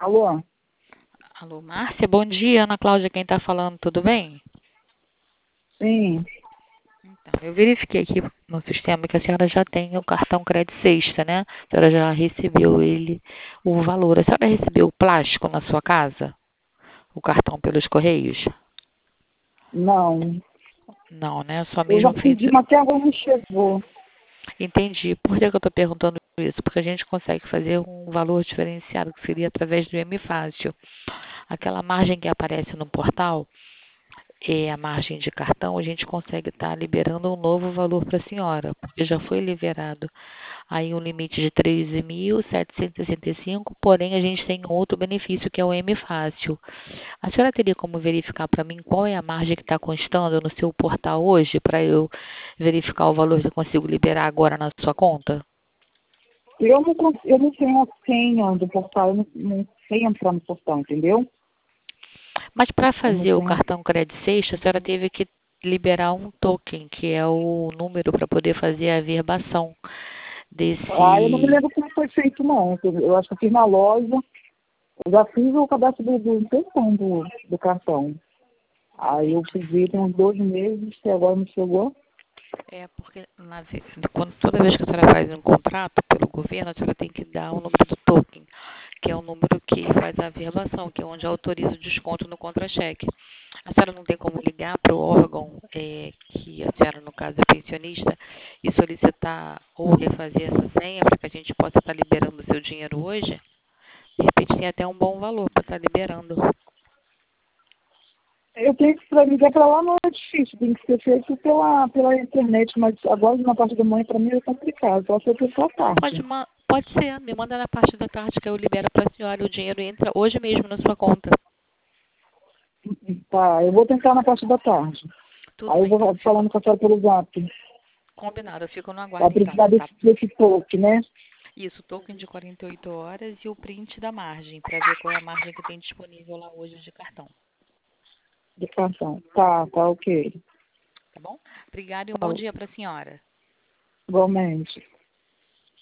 Alô? Alô, Márcia, bom dia. Ana Cláudia, quem está falando, tudo bem? Sim. Então, eu verifiquei aqui no sistema que a senhora já tem o cartão Crédito Sexta, né? A senhora já recebeu ele, o valor. A senhora recebeu o plástico na sua casa? O cartão pelos correios? Não. Não, né? Só Eu já mesmo fez. pedi, mas até agora não chegou. Entendi. Por que que eu estou perguntando isso? Porque a gente consegue fazer um valor diferenciado, que seria através do M Fácil. Aquela margem que aparece no portal, a margem de cartão, a gente consegue estar liberando um novo valor para a senhora, porque já foi liberado aí um limite de 13.765, porém a gente tem outro benefício que é o M Fácil. A senhora teria como verificar para mim qual é a margem que está constando no seu portal hoje, para eu verificar o valor que eu consigo liberar agora na sua conta? Eu não tenho a senha do portal, eu não sei entrar no portal, entendeu? Mas para Eu não fazer o tenho. cartão Crédito Sexta, a senhora teve que liberar um token, que é o número para poder fazer a averbação Eu não me desse. lembro como foi feito, não. Eu acho que eu fiz na loja. Eu já fiz o cadastro do cartão. Aí eu pedi tem uns 2 meses, que agora não chegou. É porque toda vez que a senhora faz um contrato pelo governo, a senhora tem que dar o número do token, que é o número que faz a averbação, que é onde autoriza o desconto no contra-cheque. A senhora não tem como ligar para o órgão que a senhora, no caso, é pensionista, e solicitar ou refazer essa senha para que a gente possa estar liberando o seu dinheiro hoje? De repente tem até um bom valor para estar liberando. Eu tenho que ligar para lá, não é difícil, tem que ser feito pela internet, mas agora na parte da manhã para mim é complicado, só se eu for à tarde. Pode ser, me manda na parte da tarde que eu libero para a senhora e o dinheiro entra hoje mesmo na sua conta. Tá, eu vou tentar na parte da tarde. Tudo Aí eu bem, então vou falando com a senhora pelo zap. combinado. Eu fico no Vai aguardo então, precisar tá? desse toque, né? Isso, token de 48 horas e o print da margem, para ver qual é a margem que tem disponível lá hoje de cartão. De cartão. Tá, ok. Tá bom? Obrigada e um Tá, bom dia para a senhora. igualmente.